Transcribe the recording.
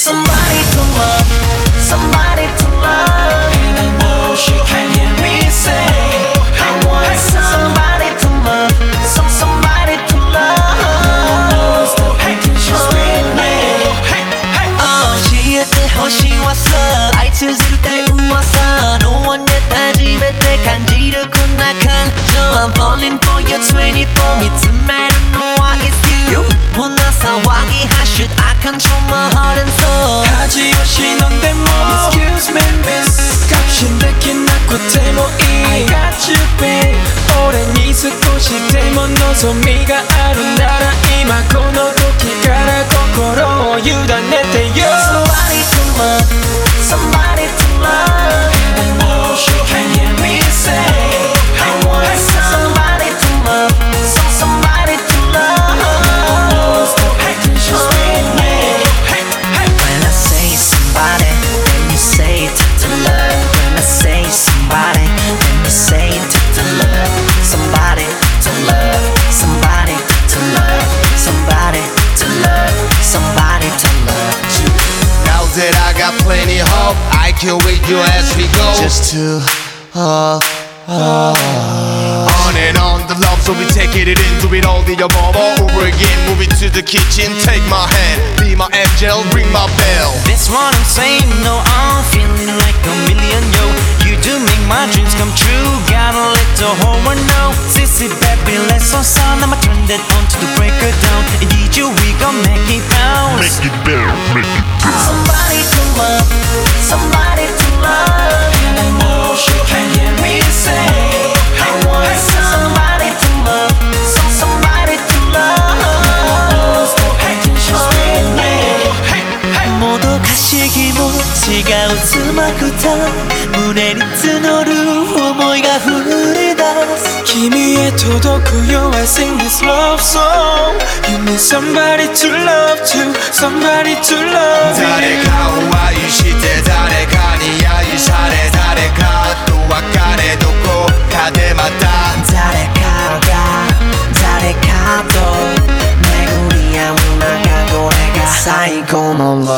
Somebody to love, somebody to love. And I know she can hear me say, I want somebody to love, somebody to love. She's with me. 쉬을 때 호시 왔어 아이스를 때 우왔어 No one 내 따지면 때 간지를 나 감정 I'm falling for you 24 It's a matter no why it's you 못난 상황이 하쉿 I control my heart and soul 하지 없이 넌데 뭐 Excuse me miss 값인 데긴 나꽃에 모이 I got you babe 오랜 있었고 싶대 뭐 너서 미가 아름다라 임하고 너도 기가라 거꾸로 유단했대요 Somebody to love, somebody to love. And I know she can hear me say, I want somebody to love, somebody to love. She's with me. When I say somebody, then you say to love. When I say somebody, then you say to love. Somebody to love, somebody to love, somebody to love, somebody to love. Now that I got plenty hope, I can wait you as we go. Just to on and on the love, so we take it in, do it all the above, all over again. Move it to the kitchen, take my hand, be my angel, ring my bell. That's what I'm saying, no, I'm feeling like a million, yo. You do make my dreams come true, gotta let the whole world know. Sissy baby, let's all sound, I'ma turn that on to the breaker down. And did you, we gon' make it bounce. Make it better, make it better. Somebody to love, somebody to love. And I know she can hear me say, I want somebody to love, somebody to love. She's with me. 모두 가시기 못지가 웃음아 구타胸に募る想いが溢れ出す君へ届くよ I sing this love song You need somebody to love to Somebody to love 誰かを愛して誰かに愛され誰かと別れどこかでまた誰かが誰かと巡り合う中これが最高の love